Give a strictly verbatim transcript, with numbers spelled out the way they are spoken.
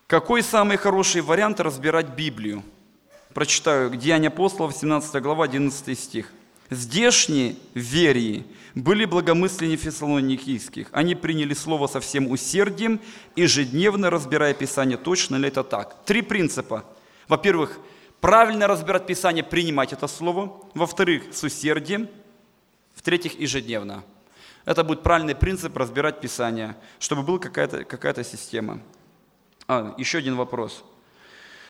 Какой самый хороший вариант разбирать Библию? Прочитаю Деяния апостолов, семнадцатая глава, одиннадцатый стих. «Здешние верии были благомысленнее фессалоникийских. Они приняли слово со всем усердием, ежедневно разбирая Писание, точно ли это так». Три принципа. Во-первых, правильно разбирать Писание, принимать это слово. Во-вторых, с усердием. В-третьих, ежедневно. Это будет правильный принцип разбирать Писание, чтобы была какая-то, какая-то система. А, еще один вопрос.